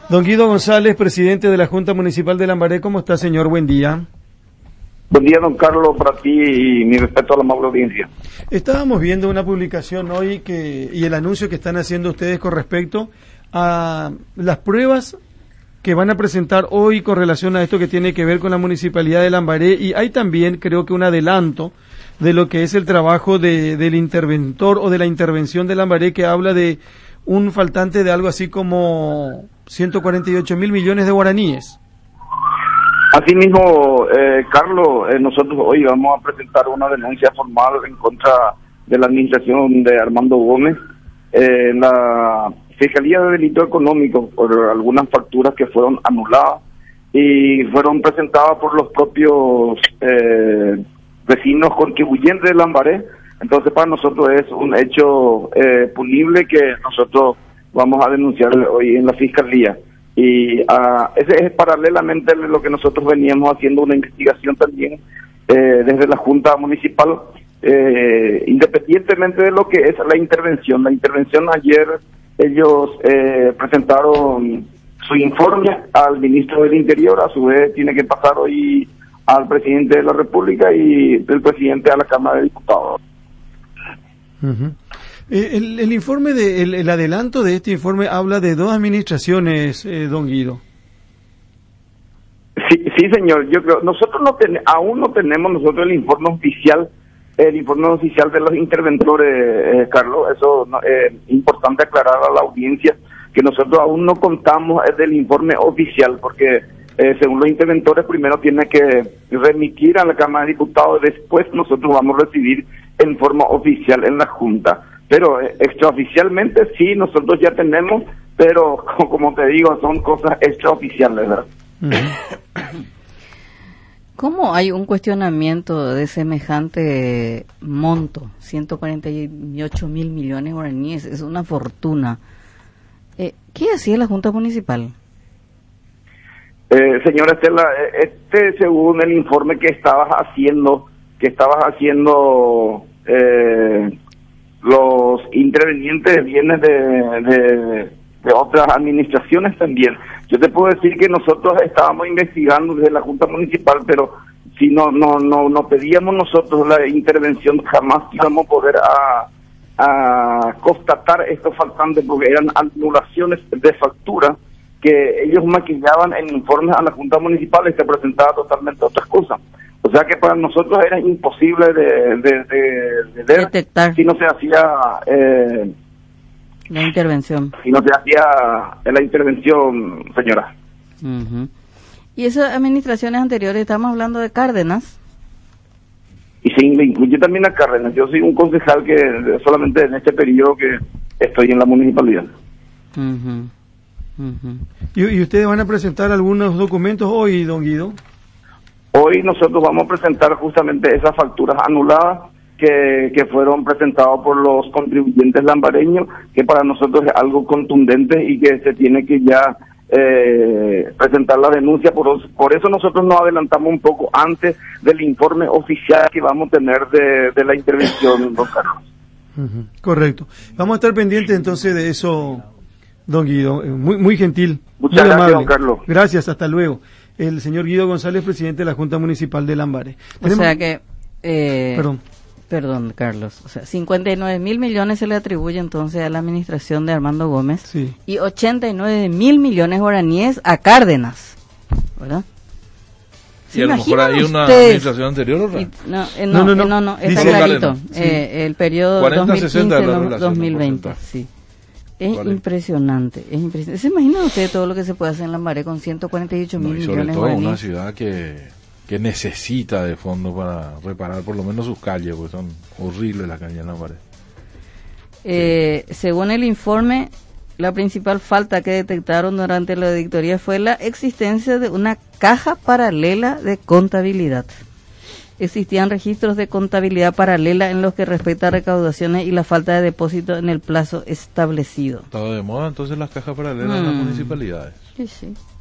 Don Guido González, presidente de la Junta Municipal de Lambaré, ¿cómo está, señor? Buen día. Buen día, don Carlos, para ti y mi respeto a la amable audiencia. Estábamos viendo una publicación hoy y el anuncio que están haciendo ustedes con respecto a las pruebas que van a presentar hoy con relación a esto que tiene que ver con la Municipalidad de Lambaré, y hay también, creo que un adelanto de lo que es el trabajo del interventor o de la intervención de Lambaré, que habla de un faltante de algo así como 148.000 millones de guaraníes. Asimismo, Carlos, nosotros hoy vamos a presentar una denuncia formal en contra de la administración de Armando Gómez en la Fiscalía de Delito Económico por algunas facturas que fueron anuladas y fueron presentadas por los propios vecinos contribuyentes de Lambaré. Entonces, para nosotros es un hecho punible que nosotros vamos a denunciar hoy en la Fiscalía. Y ese es paralelamente lo que nosotros veníamos haciendo una investigación también desde la Junta Municipal, independientemente de lo que es la intervención. La intervención ayer, ellos presentaron su informe al ministro del Interior, a su vez tiene que pasar hoy al presidente de la República y el presidente a la Cámara de Diputados. Uh-huh. El informe, el adelanto de este informe habla de dos administraciones, don Guido. Sí, señor. Yo creo, nosotros aún no tenemos nosotros el informe oficial de los interventores, Carlos. Eso es importante aclarar a la audiencia que nosotros aún no contamos del informe oficial, porque según los interventores primero tiene que remitir a la Cámara de Diputados, después nosotros vamos a recibir en forma oficial en la Junta. Pero extraoficialmente sí, nosotros ya tenemos, pero como te digo, son cosas extraoficiales, ¿verdad? ¿Cómo hay un cuestionamiento de semejante monto? 148.000 millones de guaraníes, es una fortuna. ¿Qué hacía la Junta Municipal? Señora Estela, según el informe que estabas haciendo los intervenientes vienen de otras administraciones también. Yo te puedo decir que nosotros estábamos investigando desde la Junta Municipal, pero si no pedíamos nosotros la intervención, jamás íbamos a poder a constatar estos faltantes, porque eran anulaciones de factura que ellos maquillaban en informes a la Junta Municipal y se presentaba totalmente otras cosas. O sea que para nosotros era imposible de detectar si no se hacía la intervención. Si no se hacía la intervención, señora. Uh-huh. ¿Y esas administraciones anteriores, estamos hablando de Cárdenas? Y se incluye también a Cárdenas. Yo soy un concejal que solamente en este periodo que estoy en la municipalidad. Uh-huh. Uh-huh. ¿Y ustedes van a presentar algunos documentos hoy, don Guido? Hoy nosotros vamos a presentar justamente esas facturas anuladas que fueron presentadas por los contribuyentes lambareños, que para nosotros es algo contundente y que se tiene que ya presentar la denuncia. Por eso nosotros nos adelantamos un poco antes del informe oficial que vamos a tener de la intervención, don Carlos. Uh-huh. Correcto. Vamos a estar pendientes entonces de eso, don Guido. Muy gentil. Muchas muy gracias, amable. don Carlos. Gracias, hasta luego. El señor Guido González, presidente de la Junta Municipal de Lambaré. O sea que... Perdón, Carlos. O sea, 59.000 millones se le atribuye entonces a la administración de Armando Gómez, sí, y 89.000 millones guaraníes a Cárdenas, ¿verdad? Y a lo mejor hay una administración anterior, ¿no? No, está dice clarito. Sí. El periodo 2015-2020, sí. Es impresionante, es impresionante. ¿Se imagina usted todo lo que se puede hacer en Lambaré con 148.000 millones de guaraníes? Sobre todo una ciudad que necesita de fondos para reparar por lo menos sus calles, porque son horribles las calles en Lambaré. Según el informe, la principal falta que detectaron durante la auditoría fue la existencia de una caja paralela de contabilidad. Existían registros de contabilidad paralela en los que respecta a recaudaciones y la falta de depósito en el plazo establecido. Estaba de moda entonces las cajas paralelas en las municipalidades. Sí.